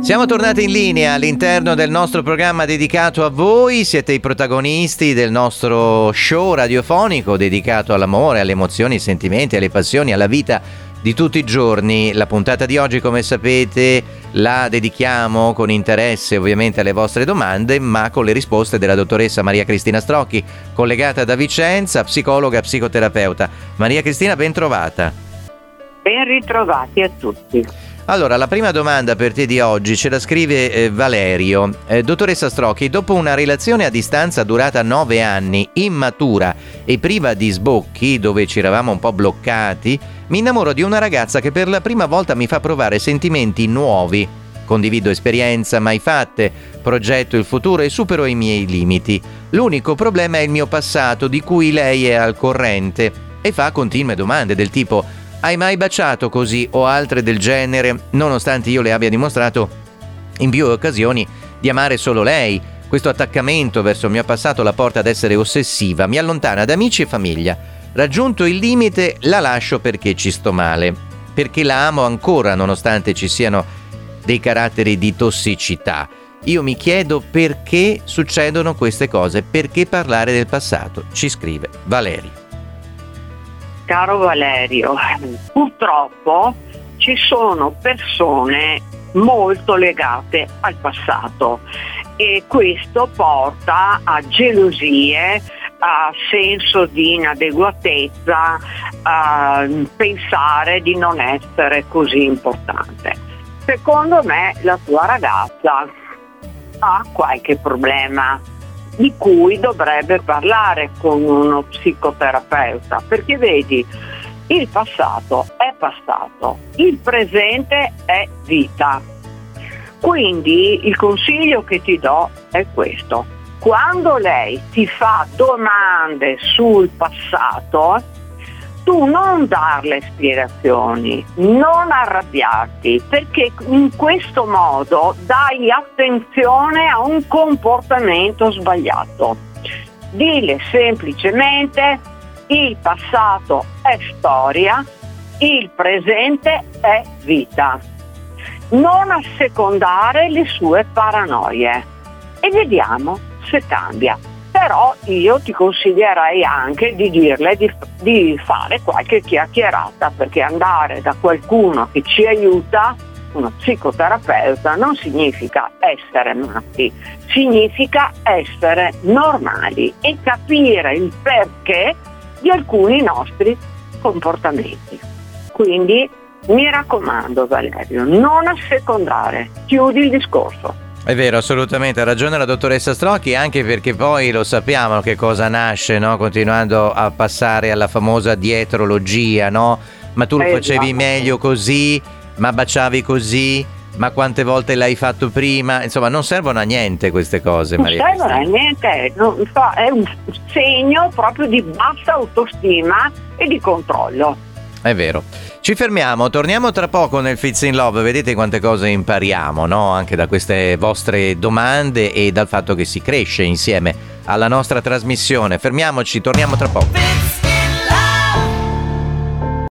Siamo tornati in linea all'interno del nostro programma dedicato a voi, siete i protagonisti del nostro show radiofonico dedicato all'amore, alle emozioni, ai sentimenti, alle passioni, alla vita di tutti i giorni. La puntata di oggi, come sapete, la dedichiamo con interesse ovviamente alle vostre domande, ma con le risposte della dottoressa Maria Cristina Strocchi, collegata da Vicenza, psicologa, psicoterapeuta. Maria Cristina, ben trovata. Ben ritrovati a tutti. Allora, la prima domanda per te di oggi ce la scrive Valerio. Dottoressa Strocchi, dopo una relazione a distanza durata 9 anni, immatura e priva di sbocchi, dove ci eravamo un po' bloccati, mi innamoro di una ragazza che per la prima volta mi fa provare sentimenti nuovi. Condivido esperienze mai fatte, progetto il futuro e supero i miei limiti. L'unico problema è il mio passato, di cui lei è al corrente, e fa continue domande del tipo: hai mai baciato così o altre del genere, nonostante io le abbia dimostrato in più occasioni di amare solo lei. Questo attaccamento verso il mio passato la porta ad essere ossessiva, mi allontana da amici e famiglia. Raggiunto il limite la lascio perché ci sto male, perché la amo ancora nonostante ci siano dei caratteri di tossicità. Io mi chiedo perché succedono queste cose, perché parlare del passato, ci scrive Valerio. Caro Valerio, purtroppo ci sono persone molto legate al passato e questo porta a gelosie, a senso di inadeguatezza, a pensare di non essere così importante. Secondo me la tua ragazza ha qualche problema di cui dovrebbe parlare con uno psicoterapeuta, perché vedi, il passato è passato, il presente è vita. Quindi il consiglio che ti do è questo: quando lei ti fa domande sul passato, tu non darle spiegazioni, non arrabbiarti, perché in questo modo dai attenzione a un comportamento sbagliato. Dile semplicemente: il passato è storia, il presente è vita. Non assecondare le sue paranoie e vediamo se cambia. Però io ti consiglierei anche di dirle di fare qualche chiacchierata, perché andare da qualcuno che ci aiuta, uno psicoterapeuta, non significa essere matti, significa essere normali e capire il perché di alcuni nostri comportamenti. Quindi mi raccomando, Valerio, non assecondare, chiudi il discorso. È vero, assolutamente, ha ragione la dottoressa Strocchi, anche perché poi lo sappiamo che cosa nasce, no? Continuando a passare alla famosa dietrologia, no? Ma tu lo facevi meglio così, ma baciavi così, ma quante volte l'hai fatto prima? Insomma, non servono a niente queste cose, Maria. Non servono a niente, è un segno proprio di bassa autostima e di controllo. È vero. Ci fermiamo, torniamo tra poco nel Fits in Love, vedete quante cose impariamo, no? Anche da queste vostre domande e dal fatto che si cresce insieme alla nostra trasmissione. Fermiamoci, torniamo tra poco.